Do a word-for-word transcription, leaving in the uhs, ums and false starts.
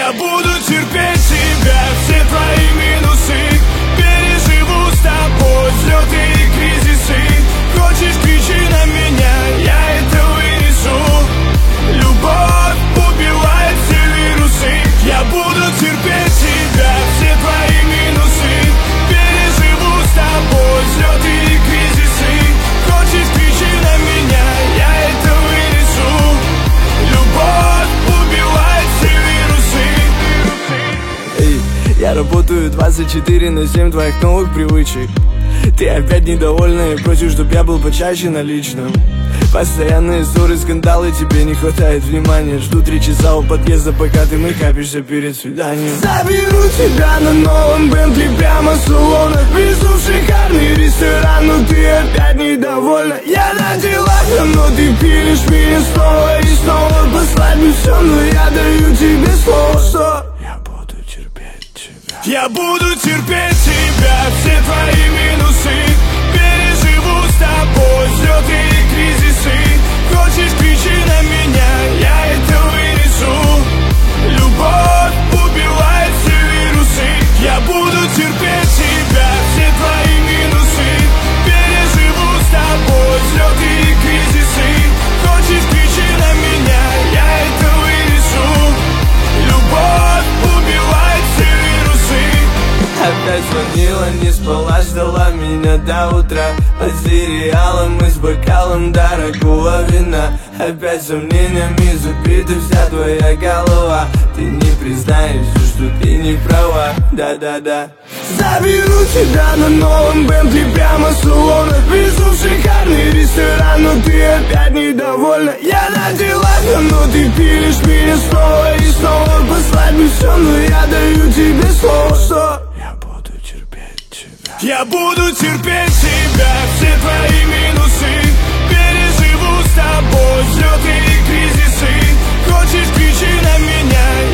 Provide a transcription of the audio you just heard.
Я буду терпеть тебя, все твои минусы. Переживу с тобой взлеты и кризисы. Хочешь, кричи на меня, я это вынесу. Любовь убивает все вирусы. Я буду терпеть тебя, все твои минусы. Переживу с тобой взлеты и кризисы. Хочешь, кричи на меня, я это вынесу. Любовь убивает все вирусы. Эй, я работаю двадцать четыре на семь твоих новых привычек. Ты опять недовольна и просишь, чтоб я был почаще на личном. Постоянные ссоры, скандалы, тебе не хватает внимания. Жду три часа у подъезда, пока ты мейкапишься перед свиданием. Заберу тебя на новом Бентли прямо с салона. Везу в шикарный ресторан, но ты опять недовольна. Я на делах, но ты пилишь меня снова и снова. Послать мне все, но я даю тебе слово, что я буду терпеть тебя. Я буду терпеть тебя, все твои минусы. Переживу с тобой взлеты и кризисы. Хочешь, кричи на меня, я это вынесу. Любовь убивает все вирусы. Я буду терпеть тебя, все твои минусы. Переживу с тобой взлеты и кризисы. Хочешь, кричи на меня, я это вынесу. Любовь убивает все вирусы. Опять звонила, не спала, ждала меня до утра. Под сериалом и с бокалом дорогого вина. Опять сомнениями забита вся твоя голова. Ты не признаешься, что ты не права, да-да-да. Заберу тебя на новом Бентли прямо с салона. Везу в шикарный ресторан, но ты опять недовольна. Я на делах, но ты пилишь меня снова и снова. Послать мне все, но я даю тебе слово, что я буду терпеть тебя. Я буду терпеть тебя, все твои минусы. Переживу с тобой взлеты и кризисы. Хочешь, кричи на меня,